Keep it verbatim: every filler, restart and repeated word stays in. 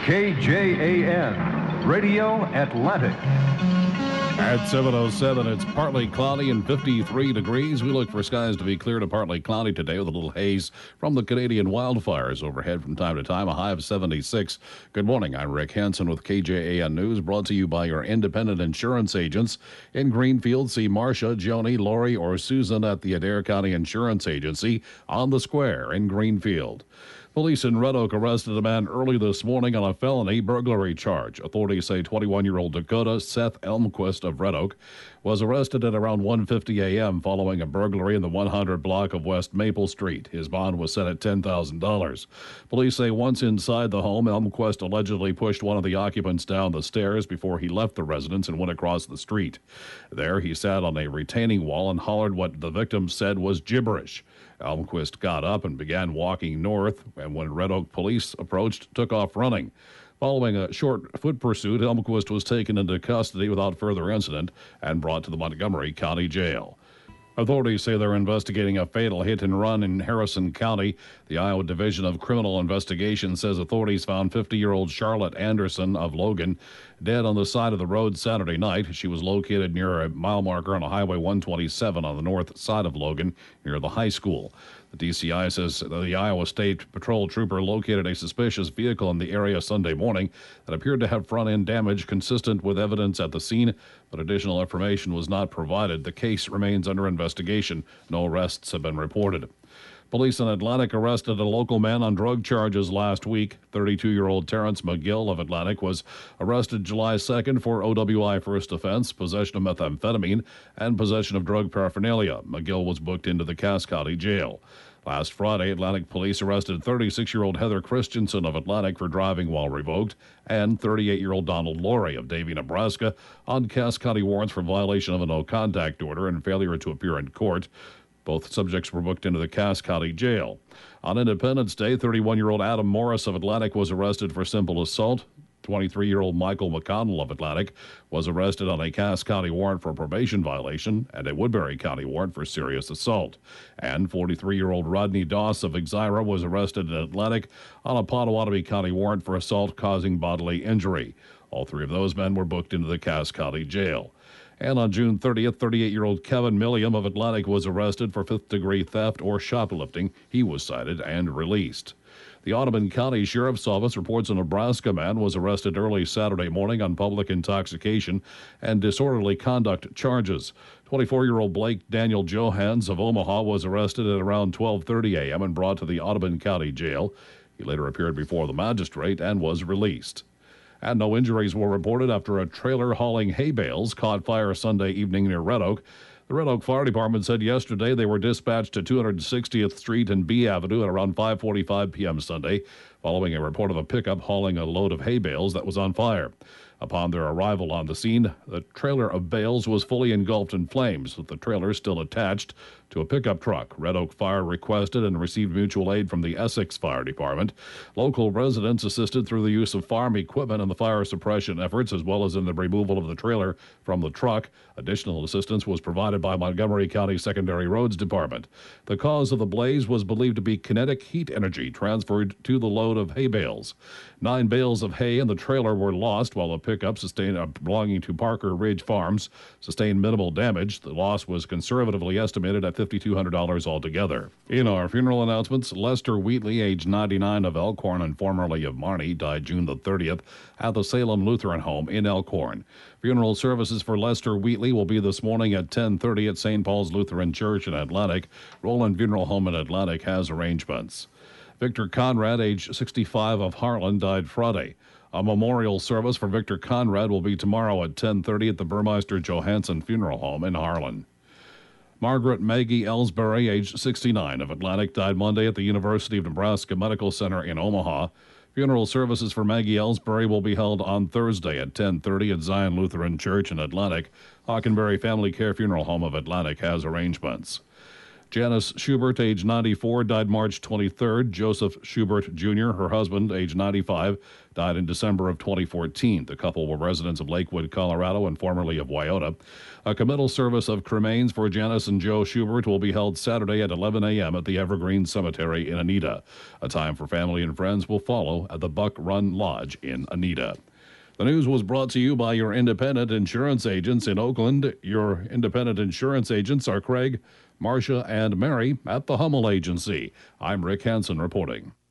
K J A N, Radio Atlantic. At seven oh seven, it's partly cloudy and fifty-three degrees. We look for skies to be clear to partly cloudy today with a little haze from the Canadian wildfires overhead from time to time, a high of seventy-six. Good morning. I'm Rick Hansen with K J A N News, brought to you by your independent insurance agents. In Greenfield, see Marcia, Joni, Lori, or Susan at the Adair County Insurance Agency on the square in Greenfield. Police in Red Oak arrested a man early this morning on a felony burglary charge. Authorities say twenty-one-year-old Dakota Seth Elmquist of Red Oak was arrested at around one fifty a.m. following a burglary in the one hundred block of West Maple Street. His bond was set at ten thousand dollars. Police say once inside the home, Elmquist allegedly pushed one of the occupants down the stairs before he left the residence and went across the street. There, he sat on a retaining wall and hollered what the victim said was gibberish. Elmquist got up and began walking north, and when Red Oak police approached, took off running. Following a short foot pursuit, Elmquist was taken into custody without further incident and brought to the Montgomery County Jail. Authorities say they're investigating a fatal hit-and-run in Harrison County. The Iowa Division of Criminal Investigation says authorities found fifty-year-old Charlotte Anderson of Logan dead on the side of the road Saturday night. She was located near a mile marker on Highway one twenty-seven on the north side of Logan, near the high school. The D C I says the Iowa State Patrol trooper located a suspicious vehicle in the area Sunday morning that appeared to have front-end damage consistent with evidence at the scene, but additional information was not provided. The case remains under investigation. No arrests have been reported. Police in Atlantic arrested a local man on drug charges last week. thirty-two-year-old Terrence McGill of Atlantic was arrested July second for O W I first offense, possession of methamphetamine, and possession of drug paraphernalia. McGill was booked into the Cass County Jail. Last Friday, Atlantic police arrested thirty-six-year-old Heather Christensen of Atlantic for driving while revoked and thirty-eight-year-old Donald Laurie of Davie, Nebraska on Cass County warrants for violation of a no-contact order and failure to appear in court. Both subjects were booked into the Cass County Jail. On Independence Day, thirty-one-year-old Adam Morris of Atlantic was arrested for simple assault. twenty-three-year-old Michael McConnell of Atlantic was arrested on a Cass County warrant for probation violation and a Woodbury County warrant for serious assault. And forty-three-year-old Rodney Doss of Exira was arrested in Atlantic on a Potawatomi County warrant for assault causing bodily injury. All three of those men were booked into the Cass County Jail. And on June thirtieth, thirty-eight-year-old Kevin Milliam of Atlantic was arrested for fifth-degree theft or shoplifting. He was cited and released. The Audubon County Sheriff's Office reports a Nebraska man was arrested early Saturday morning on public intoxication and disorderly conduct charges. twenty-four-year-old Blake Daniel Johans of Omaha was arrested at around twelve thirty a.m. and brought to the Audubon County Jail. He later appeared before the magistrate and was released. And no injuries were reported after a trailer hauling hay bales caught fire Sunday evening near Red Oak. The Red Oak Fire Department said yesterday they were dispatched to two hundred sixtieth Street and B Avenue at around five forty-five p.m. Sunday, following a report of a pickup hauling a load of hay bales that was on fire. Upon their arrival on the scene, the trailer of bales was fully engulfed in flames, with the trailer still attached to a pickup truck. Red Oak Fire requested and received mutual aid from the Essex Fire Department. Local residents assisted through the use of farm equipment in the fire suppression efforts, as well as in the removal of the trailer from the truck. Additional assistance was provided by Montgomery County Secondary Roads Department. The cause of the blaze was believed to be kinetic heat energy transferred to the load of hay bales. Nine bales of hay in the trailer were lost, while the pickup sustained, uh, belonging to Parker Ridge Farms sustained minimal damage. The loss was conservatively estimated at five thousand two hundred dollars altogether. In our funeral announcements, Lester Wheatley, age ninety-nine, of Elkhorn and formerly of Marnie, died June the thirtieth at the Salem Lutheran Home in Elkhorn. Funeral services for Lester Wheatley will be this morning at ten thirty at Saint Paul's Lutheran Church in Atlantic. Roland Funeral Home in Atlantic has arrangements. Victor Conrad, age sixty-five, of Harlan, died Friday. A memorial service for Victor Conrad will be tomorrow at ten thirty at the Burmeister Johansson Funeral Home in Harlan. Margaret Maggie Ellsbury, age sixty-nine, of Atlantic, died Monday at the University of Nebraska Medical Center in Omaha. Funeral services for Maggie Ellsbury will be held on Thursday at ten thirty at Zion Lutheran Church in Atlantic. Hockenberry Family Care Funeral Home of Atlantic has arrangements. Janice Schubert, age ninety-four, died March twenty-third. Joseph Schubert Junior, her husband, age ninety-five, died in December of twenty fourteen. The couple were residents of Lakewood, Colorado, and formerly of Wyoto. A committal service of cremains for Janice and Joe Schubert will be held Saturday at eleven a.m. at the Evergreen Cemetery in Anita. A time for family and friends will follow at the Buck Run Lodge in Anita. The news was brought to you by your independent insurance agents in Oakland. Your independent insurance agents are Craig, Marcia, and Mary at the Hummel Agency. I'm Rick Hansen reporting.